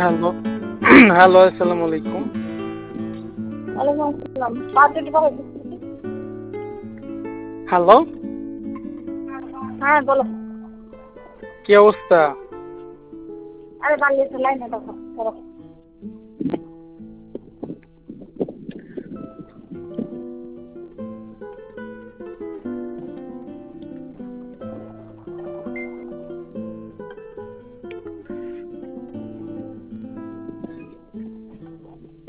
Hello, hello, আসসালামু আলাইকুম। ওয়ালাইকুম আসসালাম। 5 টাকা দিচ্ছি। হ্যালো, হ্যাঁ বলো। কি অবস্থা? আরে বাংলাদেশের লাইনে দেখো।